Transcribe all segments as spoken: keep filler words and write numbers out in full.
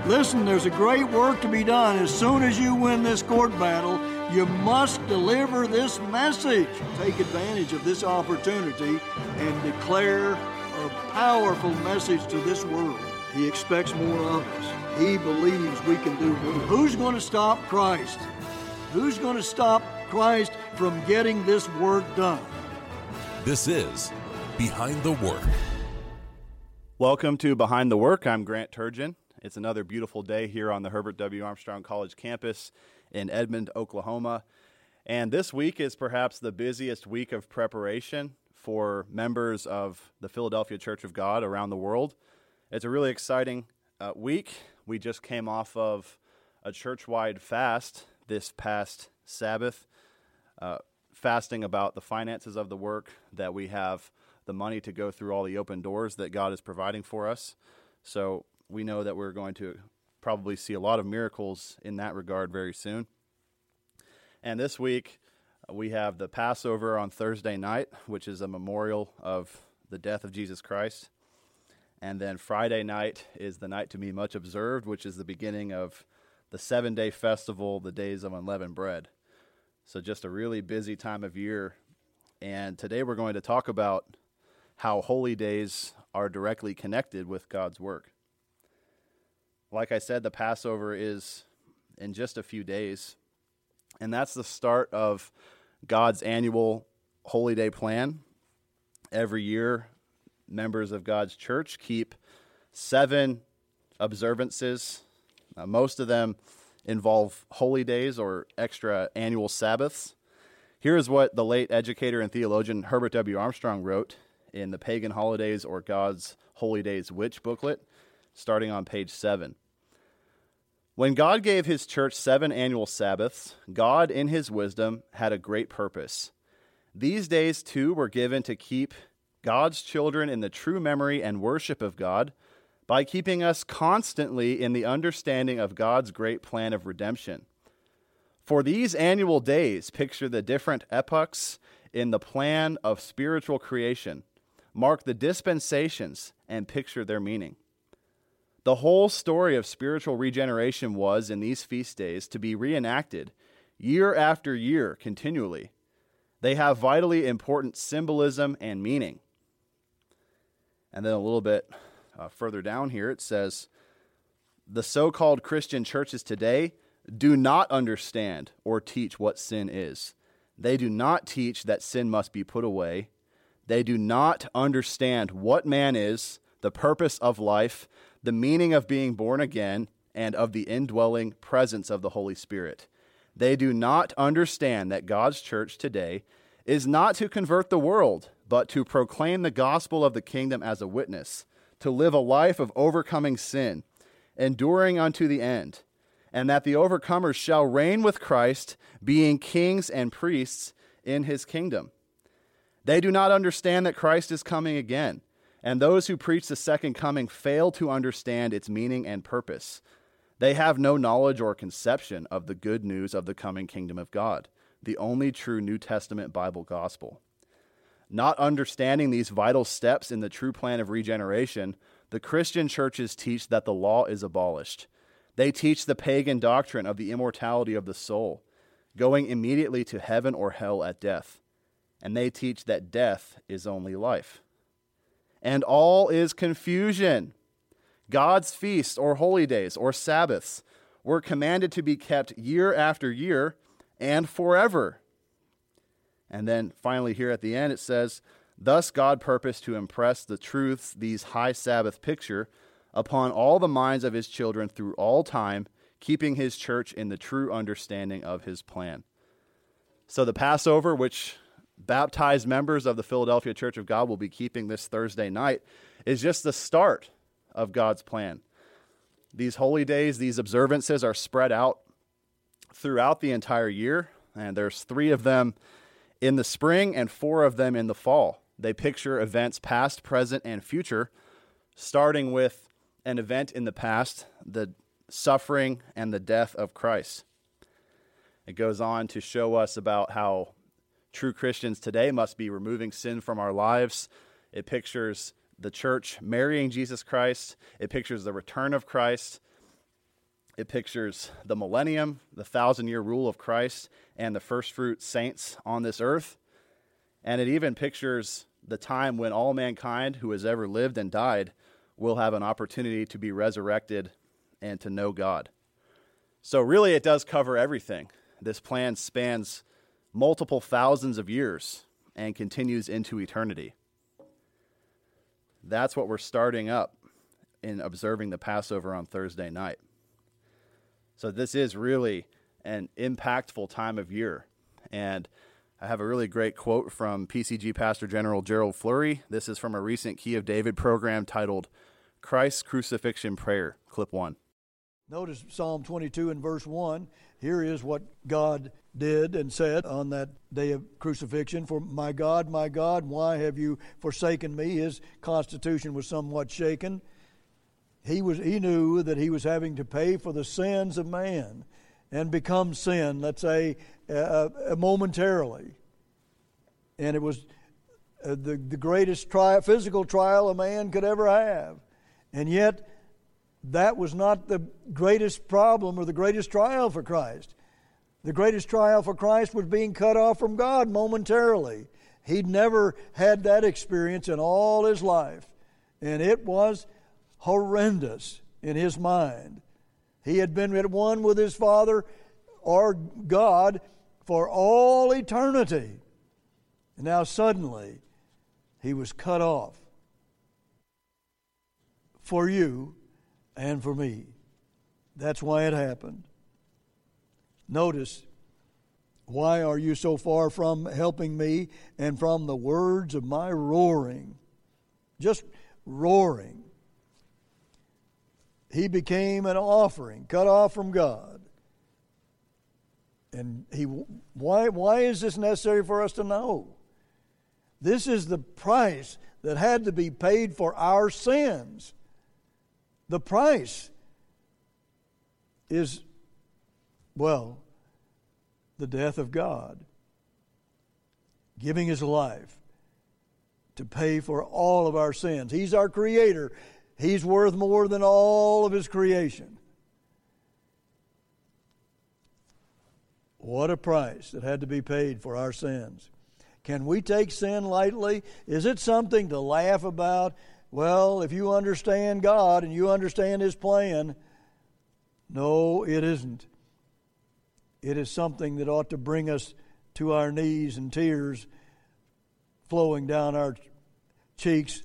Listen, there's a great work to be done. As soon as you win this court battle, you must deliver this message. Take advantage of this opportunity and declare a powerful message to this world. He expects more of us. He believes we can do more. Who's going to stop Christ? Who's going to stop Christ from getting this work done? This is Behind the Work. Welcome to Behind the Work. I'm Grant Turgeon. It's another beautiful day here on the Herbert W. Armstrong College campus in Edmond, Oklahoma. And this week is perhaps the busiest week of preparation for members of the Philadelphia Church of God around the world. It's a really exciting uh, week. We just came off of a church-wide fast this past Sabbath, uh, fasting about the finances of the work, that we have the money to go through all the open doors that God is providing for us. So we know that we're going to probably see a lot of miracles in that regard very soon. And this week, uh, we have the Passover on Thursday night, which is a memorial of the death of Jesus Christ. And then Friday night is the night to be much observed, which is the beginning of the seven-day festival, the Days of Unleavened Bread. So just a really busy time of year. And today we're going to talk about how holy days are directly connected with God's work. Like I said, the Passover is in just a few days, and that's the start of God's annual Holy Day plan. Every year, members of God's church keep seven observances. Uh, most of them involve holy days or extra annual Sabbaths. Here is what the late educator and theologian Herbert W. Armstrong wrote in the Pagan Holidays or God's Holy Days Which booklet, starting on page seven. When God gave his church seven annual Sabbaths, God, in his wisdom, had a great purpose. These days, too, were given to keep God's children in the true memory and worship of God by keeping us constantly in the understanding of God's great plan of redemption. For these annual days picture the different epochs in the plan of spiritual creation, mark the dispensations, and picture their meaning. The whole story of spiritual regeneration was, in these feast days, to be reenacted year after year continually. They have vitally important symbolism and meaning. And then a little bit uh, further down here, it says, the so-called Christian churches today do not understand or teach what sin is. They do not teach that sin must be put away. They do not understand what man is, the purpose of life, the meaning of being born again, and of the indwelling presence of the Holy Spirit. They do not understand that God's church today is not to convert the world, but to proclaim the gospel of the kingdom as a witness, to live a life of overcoming sin, enduring unto the end, and that the overcomers shall reign with Christ, being kings and priests in his kingdom. They do not understand that Christ is coming again, and those who preach the second coming fail to understand its meaning and purpose. They have no knowledge or conception of the good news of the coming kingdom of God, the only true New Testament Bible gospel. Not understanding these vital steps in the true plan of regeneration, the Christian churches teach that the law is abolished. They teach the pagan doctrine of the immortality of the soul, going immediately to heaven or hell at death. And they teach that death is only life. And all is confusion. God's feasts or holy days or Sabbaths were commanded to be kept year after year and forever. And then finally here at the end it says, thus God purposed to impress the truths these high Sabbath picture upon all the minds of his children through all time, keeping his church in the true understanding of his plan. So the Passover, which baptized members of the Philadelphia Church of God will be keeping this Thursday night, is just the start of God's plan. These holy days, these observances are spread out throughout the entire year, and there's three of them in the spring and four of them in the fall. They picture events past, present, and future, starting with an event in the past, the suffering and the death of Christ. It goes on to show us about how true Christians today must be removing sin from our lives. It pictures the church marrying Jesus Christ. It pictures the return of Christ. It pictures the millennium, the thousand-year rule of Christ, and the first-fruit saints on this earth. And it even pictures the time when all mankind who has ever lived and died will have an opportunity to be resurrected and to know God. So really, it does cover everything. This plan spans multiple thousands of years and continues into eternity. That's what we're starting up in observing the Passover on Thursday night. So this is really an impactful time of year. And I have a really great quote from P C G Pastor General Gerald Flurry. This is from a recent Key of David program titled Christ's Crucifixion Prayer, clip one. Notice Psalm twenty-two and verse one. Here is what God did and said on that day of crucifixion. For my God, my God, why have you forsaken me? His constitution was somewhat shaken. He was he knew that he was having to pay for the sins of man and become sin, let's say, uh, uh, momentarily. And it was uh, the, the greatest trial, physical trial a man could ever have. And yet, that was not the greatest problem or the greatest trial for Christ. The greatest trial for Christ was being cut off from God momentarily. He'd never had that experience in all his life. And it was horrendous in his mind. He had been at one with his Father or God for all eternity. And now suddenly he was cut off for you and for me. That's why it happened. Notice, why are you so far from helping me and from the words of my roaring? Just roaring. He became an offering, cut off from God. And he, why, why is this necessary for us to know? This is the price that had to be paid for our sins. The price is, well, the death of God, giving his life to pay for all of our sins. He's our creator. He's worth more than all of his creation. What a price that had to be paid for our sins. Can we take sin lightly? Is it something to laugh about? Well, if you understand God and you understand his plan, no, it isn't. It is something that ought to bring us to our knees and tears flowing down our cheeks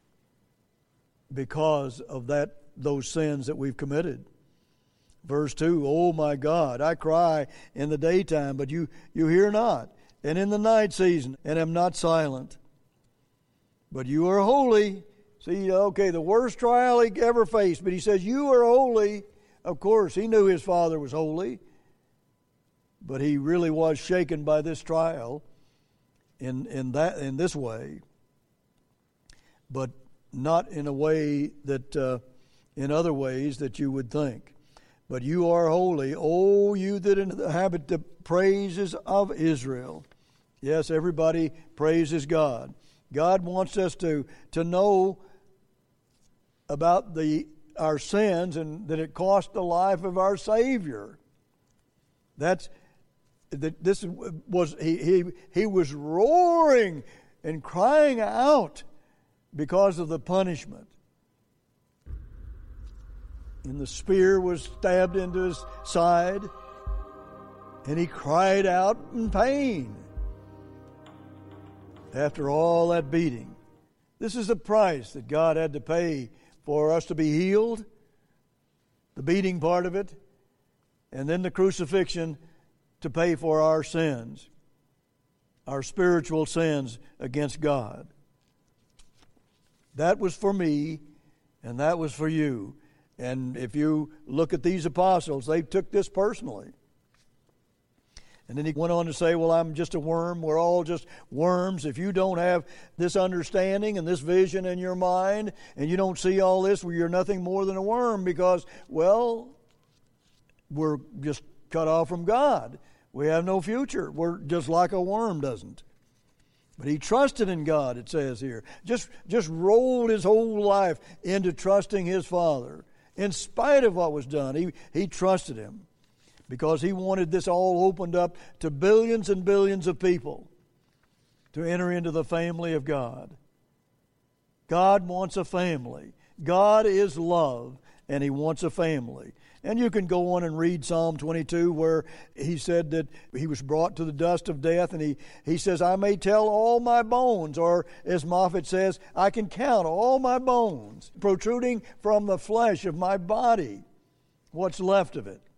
because of that those sins that we've committed. Verse two, oh my God, I cry in the daytime, but you, you hear not, and in the night season, and am not silent. But you are holy. See, okay, the worst trial he ever faced, but he says, you are holy. Of course, he knew his Father was holy, but he really was shaken by this trial in, in, that, in this way, but not in a way that, uh, in other ways that you would think. But you are holy, O you that inhabit the praises of Israel. Yes, everybody praises God. God wants us to, to know about the our sins and that it cost the life of our Savior. That's that. This was he he he was roaring and crying out because of the punishment. And the spear was stabbed into his side, and he cried out in pain after all that beating. This is the price that God had to pay for us to be healed, the beating part of it, and then the crucifixion to pay for our sins, our spiritual sins against God. That was for me, and that was for you. And if you look at these apostles, they took this personally. And then he went on to say, well, I'm just a worm. We're all just worms. If you don't have this understanding and this vision in your mind, and you don't see all this, well, you're nothing more than a worm because, well, we're just cut off from God. We have no future. We're just like a worm doesn't. But he trusted in God, it says here. Just, just rolled his whole life into trusting his Father. In spite of what was done, he, he trusted him because he wanted this all opened up to billions and billions of people to enter into the family of God. God wants a family. God is love, and He wants a family. And you can go on and read Psalm twenty-two where he said that he was brought to the dust of death, and he, he says, I may tell all my bones, or as Moffat says, I can count all my bones protruding from the flesh of my body, what's left of it.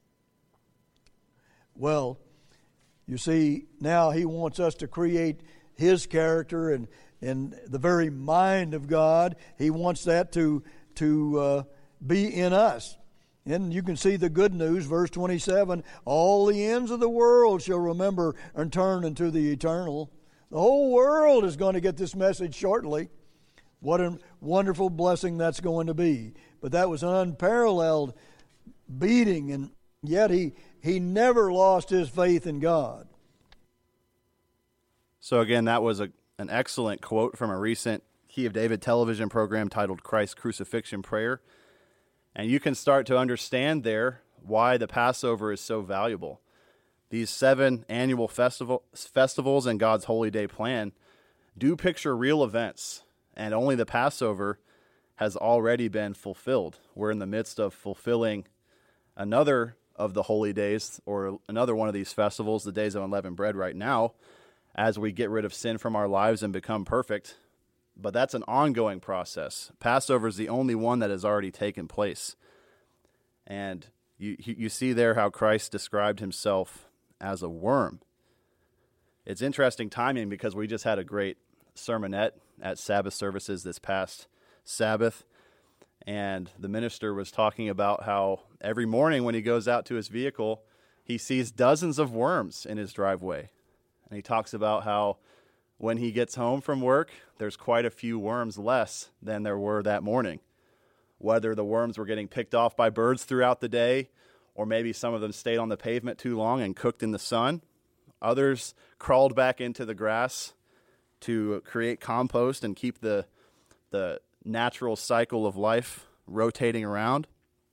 Well, you see, now He wants us to create His character and, and the very mind of God. He wants that to, to uh, be in us. And you can see the good news, verse twenty-seven, all the ends of the world shall remember and turn into the eternal. The whole world is going to get this message shortly. What a wonderful blessing that's going to be. But that was an unparalleled beating, and yet he, he never lost his faith in God. So again, that was a, an excellent quote from a recent Key of David television program titled Christ's Crucifixion Prayer. And you can start to understand there why the Passover is so valuable. These seven annual festival, festivals and God's holy day plan do picture real events, and only the Passover has already been fulfilled. We're in the midst of fulfilling another of the holy days, or another one of these festivals, the Days of Unleavened Bread, right now, as we get rid of sin from our lives and become perfect. But that's an ongoing process. Passover is the only one that has already taken place. And you you see there how Christ described himself as a worm. It's interesting timing because we just had a great sermonette at Sabbath services this past Sabbath. And the minister was talking about how every morning when he goes out to his vehicle, he sees dozens of worms in his driveway. And he talks about how when he gets home from work, there's quite a few worms less than there were that morning. Whether the worms were getting picked off by birds throughout the day, or maybe some of them stayed on the pavement too long and cooked in the sun. Others crawled back into the grass to create compost and keep the, the natural cycle of life rotating around.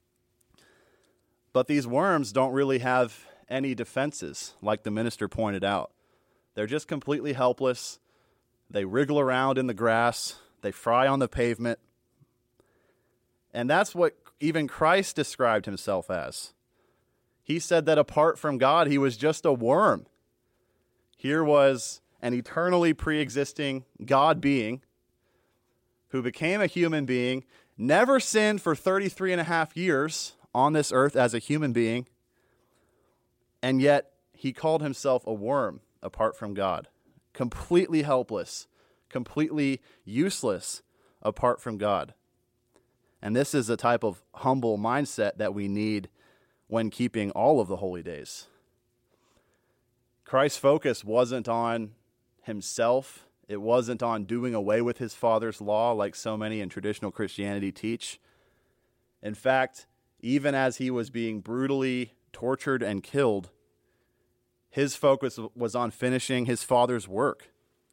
But these worms don't really have any defenses, like the minister pointed out. They're just completely helpless. They wriggle around in the grass. They fry on the pavement. And that's what even Christ described himself as. He said that apart from God, he was just a worm. Here was an eternally pre-existing God being who became a human being, never sinned for thirty-three and a half years on this earth as a human being, and yet he called himself a worm apart from God, completely helpless, completely useless apart from God. And this is the type of humble mindset that we need when keeping all of the holy days. Christ's focus wasn't on himself. It wasn't on doing away with his Father's law like so many in traditional Christianity teach. In fact, even as he was being brutally tortured and killed, his focus was on finishing his Father's work.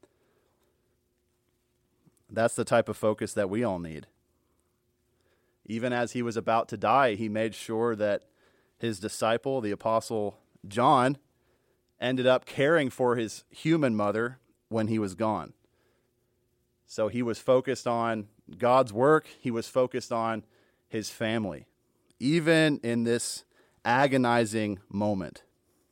That's the type of focus that we all need. Even as he was about to die, he made sure that his disciple, the Apostle John, ended up caring for his human mother when he was gone. So he was focused on God's work. He was focused on his family, even in this agonizing moment.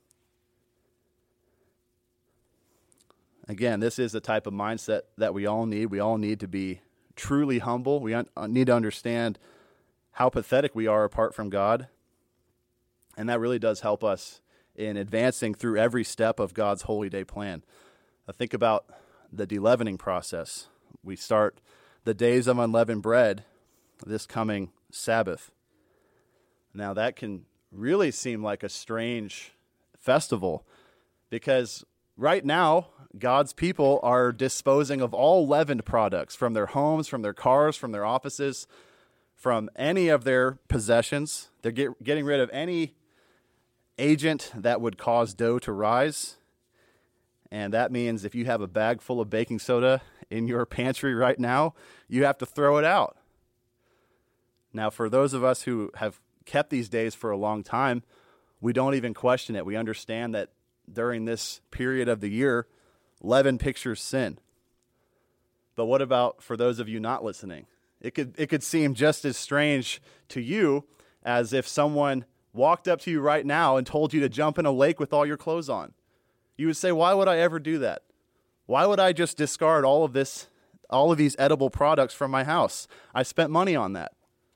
Again, this is the type of mindset that we all need. We all need to be truly humble. We un- need to understand how pathetic we are apart from God. And that really does help us in advancing through every step of God's holy day plan. Uh, think about the de-leavening process. We start the Days of Unleavened Bread this coming Sabbath. Now that can really seem like a strange festival because right now, God's people are disposing of all leavened products from their homes, from their cars, from their offices, from any of their possessions. They're get, getting rid of any agent that would cause dough to rise. And that means if you have a bag full of baking soda in your pantry right now, you have to throw it out. Now, for those of us who have kept these days for a long time, we don't even question it. We understand that during this period of the year, leaven pictures sin. But what about for those of you not listening? It could it could seem just as strange to you as if someone walked up to you right now and told you to jump in a lake with all your clothes on. You would say, why would I ever do that? Why would I just discard all of this, all of these edible products from my house? I spent money on that.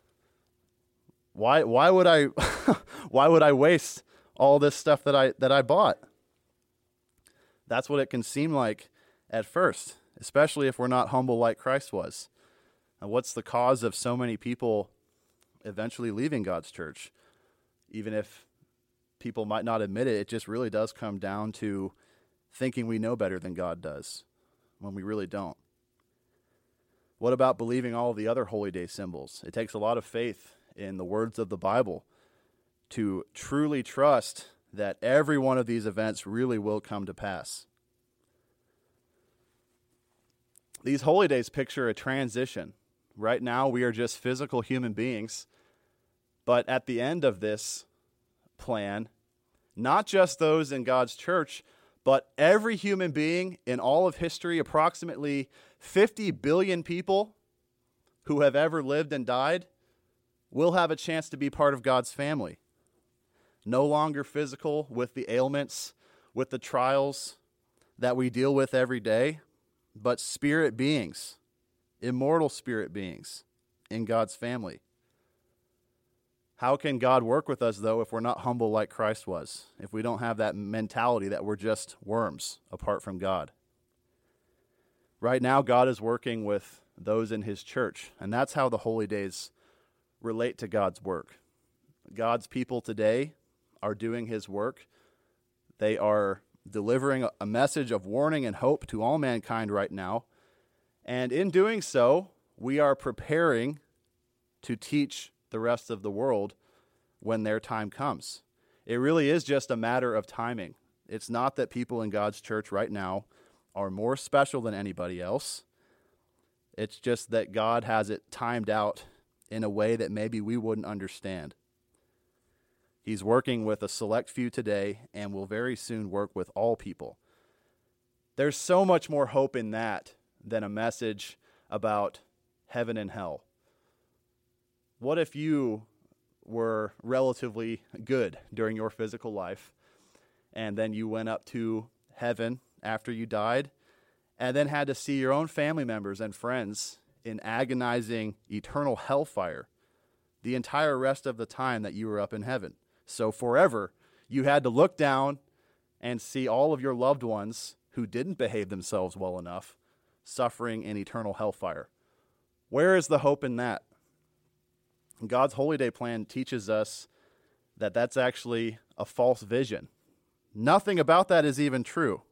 Why why would I why would I waste all this stuff that I that I bought? That's what it can seem like at first, especially if we're not humble like Christ was. And what's the cause of so many people eventually leaving God's church? Even if people might not admit it, it just really does come down to thinking we know better than God does when we really don't. What about believing all of the other holy day symbols? It takes a lot of faith in the words of the Bible to truly trust that every one of these events really will come to pass. These holy days picture a transition. Right now, we are just physical human beings, but at the end of this plan, not just those in God's church, but every human being in all of history, approximately fifty billion people who have ever lived and died, will have a chance to be part of God's family. No longer physical with the ailments, with the trials that we deal with every day, but spirit beings, immortal spirit beings in God's family. How can God work with us, though, if we're not humble like Christ was? If we don't have that mentality that we're just worms apart from God? Right now, God is working with those in his church, and that's how the holy days relate to God's work. God's people today are doing his work. They are delivering a message of warning and hope to all mankind right now. And in doing so, we are preparing to teach the rest of the world when their time comes. It really is just a matter of timing. It's not that people in God's church right now are more special than anybody else. It's just that God has it timed out in a way that maybe we wouldn't understand. He's working with a select few today and will very soon work with all people. There's so much more hope in that than a message about heaven and hell. What if you were relatively good during your physical life, and then you went up to heaven after you died, and then had to see your own family members and friends in agonizing eternal hellfire the entire rest of the time that you were up in heaven? So forever, you had to look down and see all of your loved ones who didn't behave themselves well enough suffering in eternal hellfire. Where is the hope in that? God's holy day plan teaches us that that's actually a false vision. Nothing about that is even true.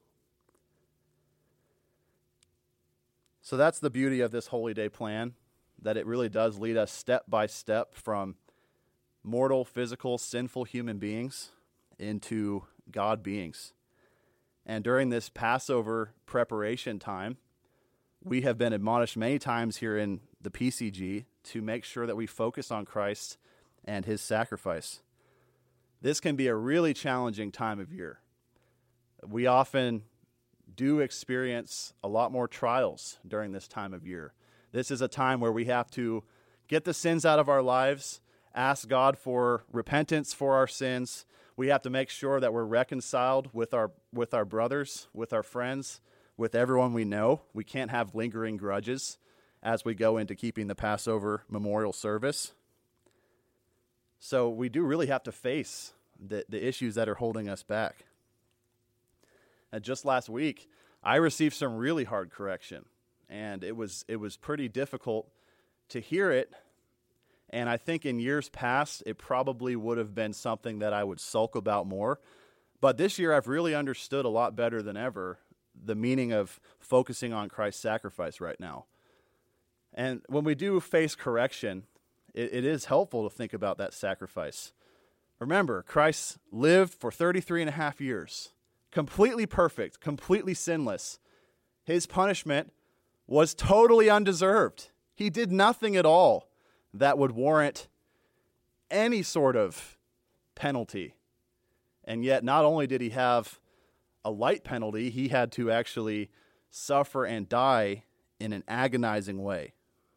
So that's the beauty of this holy day plan, that it really does lead us step by step from mortal, physical, sinful human beings into God beings. And during this Passover preparation time, we have been admonished many times here in the P C G to make sure that we focus on Christ and his sacrifice. This can be a really challenging time of year. We often do experience a lot more trials during this time of year. This is a time where we have to get the sins out of our lives, ask God for repentance for our sins. We have to make sure that we're reconciled with our with our brothers, with our friends, with everyone we know. We can't have lingering grudges as we go into keeping the Passover memorial service. So we do really have to face the, the issues that are holding us back. And just last week, I received some really hard correction, and it was it was pretty difficult to hear it. And I think in years past, it probably would have been something that I would sulk about more. But this year, I've really understood a lot better than ever the meaning of focusing on Christ's sacrifice right now. And when we do face correction, it, it is helpful to think about that sacrifice. Remember, Christ lived for thirty-three and a half years, completely perfect, completely sinless. His punishment was totally undeserved. He did nothing at all that would warrant any sort of penalty. And yet, not only did he have a light penalty, he had to actually suffer and die in an agonizing way.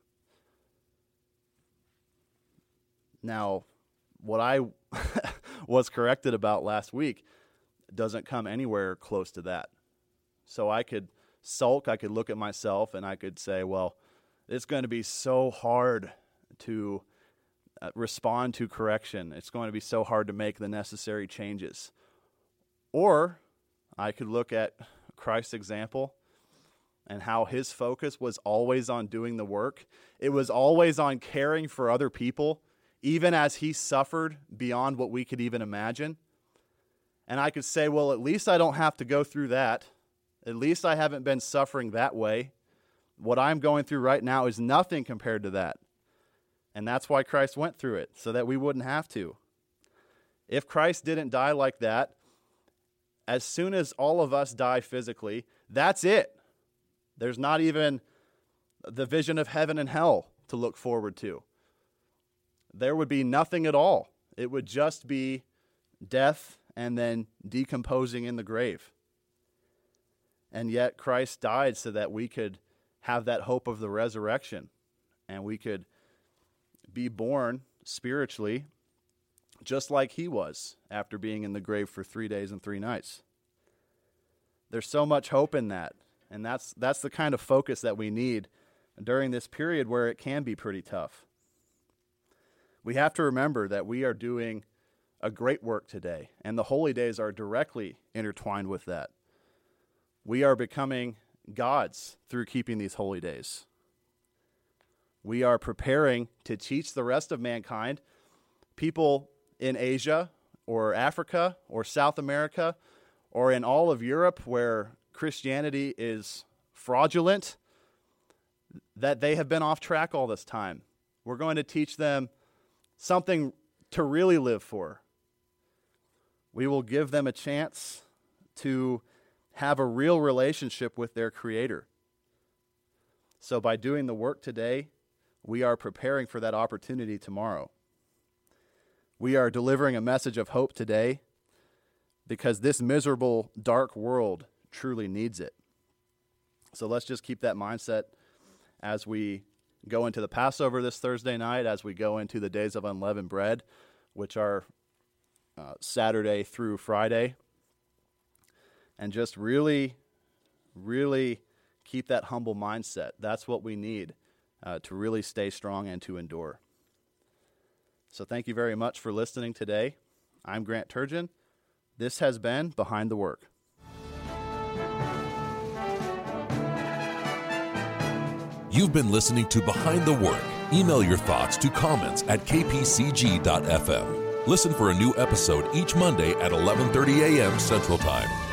Now, what I was corrected about last week doesn't come anywhere close to that. So I could sulk, I could look at myself, and I could say, well, it's going to be so hard to uh, respond to correction. It's going to be so hard to make the necessary changes. Or I could look at Christ's example and how his focus was always on doing the work. It was always on caring for other people, even as he suffered beyond what we could even imagine. And I could say, well, at least I don't have to go through that. At least I haven't been suffering that way. What I'm going through right now is nothing compared to that. And that's why Christ went through it, so that we wouldn't have to. If Christ didn't die like that, as soon as all of us die physically, that's it. There's not even the vision of heaven and hell to look forward to. There would be nothing at all. It would just be death and then decomposing in the grave. And yet Christ died so that we could have that hope of the resurrection, and we could be born spiritually just like he was after being in the grave for three days and three nights. There's so much hope in that, and that's that's the kind of focus that we need during this period where it can be pretty tough. We have to remember that we are doing a great work today, and the holy days are directly intertwined with that. We are becoming gods through keeping these holy days. We are preparing to teach the rest of mankind, people in Asia or Africa or South America or in all of Europe where Christianity is fraudulent, that they have been off track all this time. We're going to teach them something to really live for. We will give them a chance to have a real relationship with their Creator. So by doing the work today, we are preparing for that opportunity tomorrow. We are delivering a message of hope today because this miserable, dark world truly needs it. So let's just keep that mindset as we go into the Passover this Thursday night, as we go into the days of unleavened bread, which are uh, Saturday through Friday. And just really, really keep that humble mindset. That's what we need uh, to really stay strong and to endure. So thank you very much for listening today. I'm Grant Turgeon. This has been Behind the Work. You've been listening to Behind the Work. Email your thoughts to comments at k p c g dot f m. Listen for a new episode each Monday at eleven thirty a.m. Central Time.